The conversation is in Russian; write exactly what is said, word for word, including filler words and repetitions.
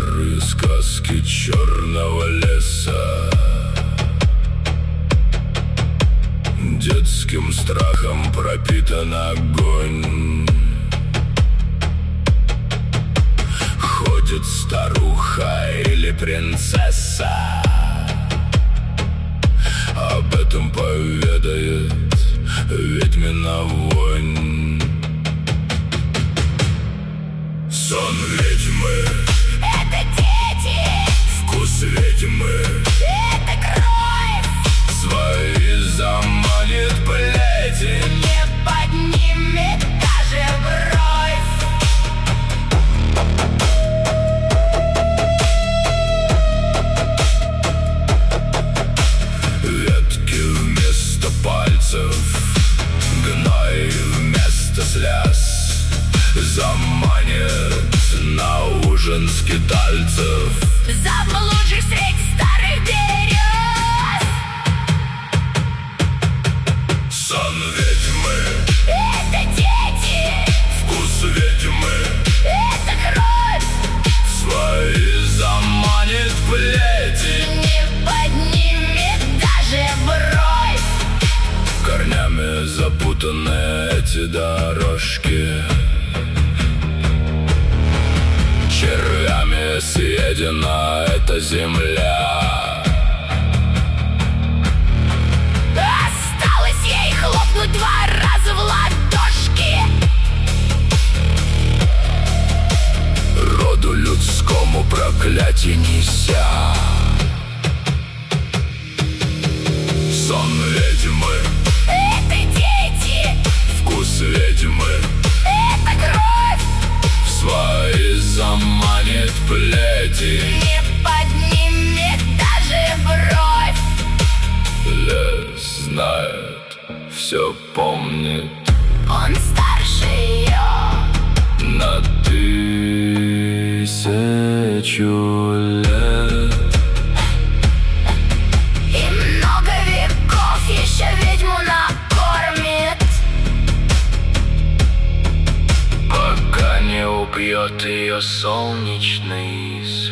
Старые сказки черного леса детским страхом пропитан огонь. Ходит старуха или принцесса, об этом поведает ведьмина вонь. Сон ведьмы — это дети. Вкус ведьмы — это кровь. Свои заманит плети, Не поднимет даже бровь. ветки вместо пальцев, гной вместо слез, заманит на ужин скитальцев. Заблудших среди старых берез. Сон ведьмы — это дети. Вкус ведьмы — это кровь. Свои заманит плети, Не поднимет даже бровь. корнями запутаны эти дорожки, червями съедена эта земля. Осталось ей хлопнуть два раза в ладошки. Роду людскому проклятие неся. Сон ведьмы — это дети. Вкус ведьмы — это кровь. Свои заманит плети, Не поднимет даже бровь. лес знает, все помнит Он старше ее на тысячу лет. и много веков еще ведьму накормит, Пока не убьет ее солнечный